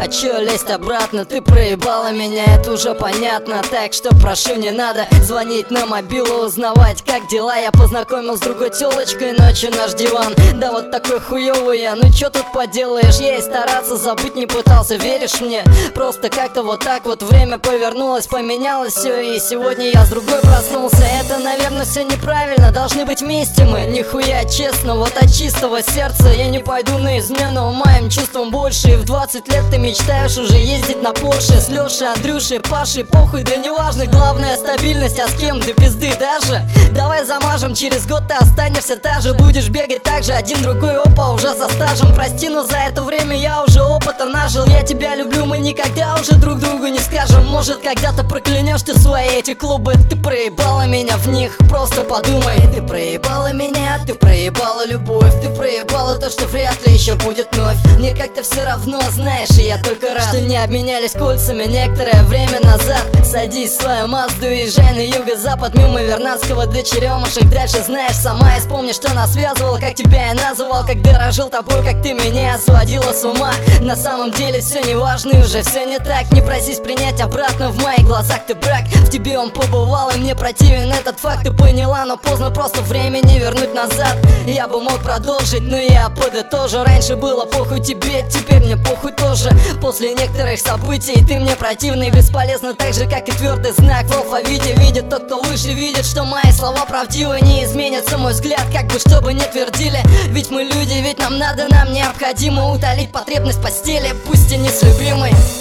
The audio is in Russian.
А чё лезть обратно? Ты проебала меня, это уже понятно. Так что прошу, не надо звонить на мобилу, узнавать, как дела. Я познакомил с другой тёлочкой, ночью наш диван. Да вот такой хуёвый я, ну чё тут поделаешь? Я и стараться забыть не пытался, веришь мне? Просто как-то вот так вот время повернулось, поменялось всё, и сегодня я с другой проснулся. Это, наверное, все неправильно, должны быть вместе мы. Нихуя честно, вот от чистого сердца я не пойду на измену моим чувствам больше. И в 20 лет ты мечтаешь уже ездить на Порше с Лешей, Андрюшей, Пашей, похуй, да неважно. Главное стабильность, а с кем для пизды даже. Давай замажем, через год ты останешься та же. Будешь бегать так же, один другой, опа, уже со стажем. Прости, но за это время я уже опыта нажил. Я тебя люблю, мы никогда уже друг другу не скажем. Может, когда-то проклянешь ты свои эти клубы. Ты проебала меня в них, просто подумай. Ты проебала меня, ты проебала любовь. Ты проебала то, что вряд ли еще будет вновь. Мне как-то все равно, знаешь, и я только рад, что не обменялись кольцами некоторое время назад. Садись в свою Мазду, езжай на юго-запад, мимо Вернадского до Черемушек. Дальше знаешь сама, и вспомни, что нас связывало, как тебя я называл, как дорожил тобой, как ты меня сводила с ума. На самом деле все не важно, и уже все не так. Не просись принять обратно, в моих глазах ты брак. В тебе он побывал, и мне противен этот факт. Ты поняла, но поздно, просто времени вернуть назад. Я бы мог продолжить, но я подытожу. Раньше было похуй тебе, теперь мне похуй тоже. После некоторых событий ты мне противный и бесполезно, так же как и твердый знак в алфавите. Видит тот, кто выше, видит, что мои слова правдивы. Не изменится мой взгляд, как бы что бы ни твердили. Ведь мы люди, ведь нам надо, нам необходимо утолить потребность в постели, пусть и не с любимой.